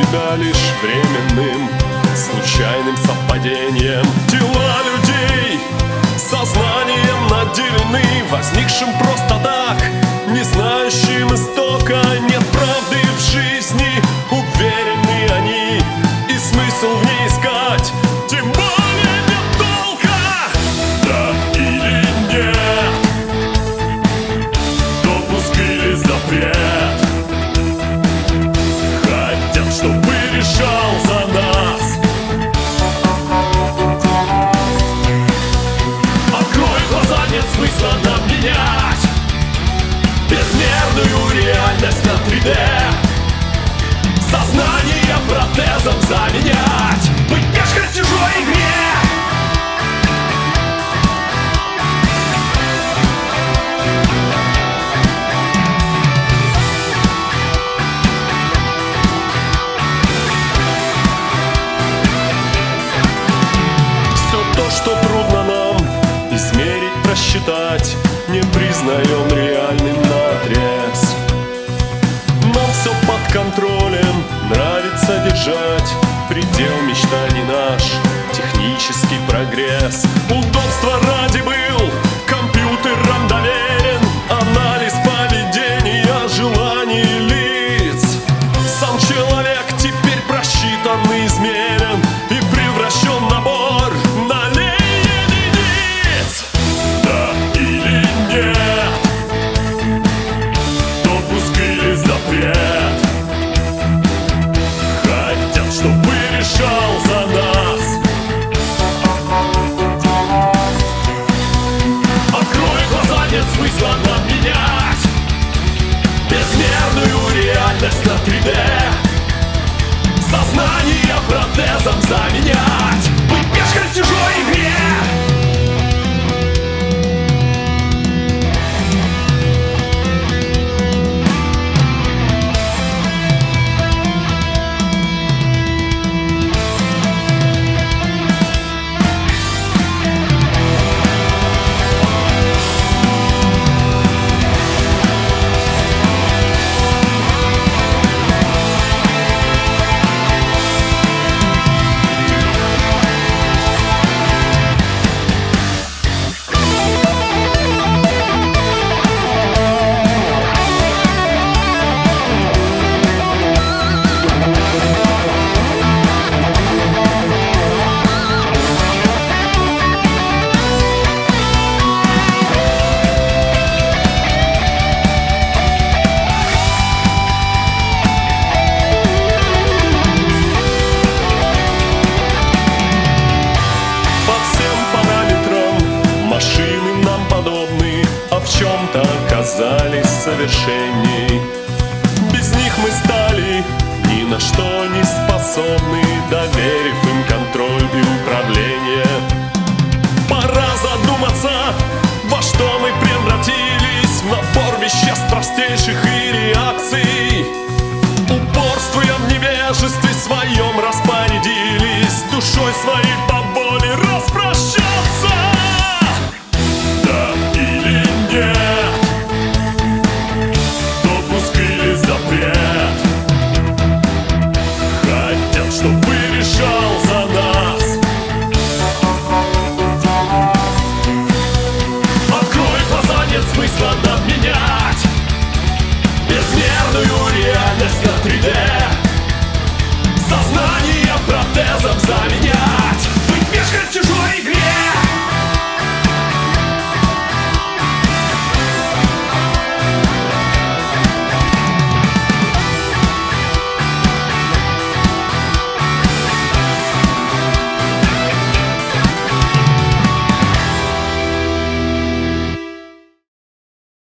тебя лишь временным, случайным совпадением. Тела людей сознанием наделены, возникшим просто так, не знающим истока. Нет правды в жизни, уверены они, и смысл в ней искать тем более нет толка. Да или нет, допуск или запрет, хотят, чтобы решал за нас. Открой глаза, нет смысла нам менять безмерную реальность на 3D. Сознание протезом заменять, быть пешкой в чужой игре. Все то, что трудно нам измерить, просчитать, не признаем реальным наотрез. Нам все под контролем, нравится держать предел мечтаний наш, технический прогресс. Удобства ради был компьютером доверен анализ поведения, желаний лиц. Сам человек теперь просчитан и измерен и превращен в набор нулей единиц. Да или нет, допуск или запрет, хотят, чтобы решал за нас. Открой глаза, нет смысла нам менять безмерную реальность на 3D. Сознание протезом заменять, быть пешкой в чужой игре. Машины нам подобны, а в чем-то оказались совершенней. Без них мы стали ни на что не способны, доверив им контроль и управление. Пора задуматься, во что мы превратились, в набор веществ простейших и реакций. Упорствуем в невежестве своем, распорядились душой своей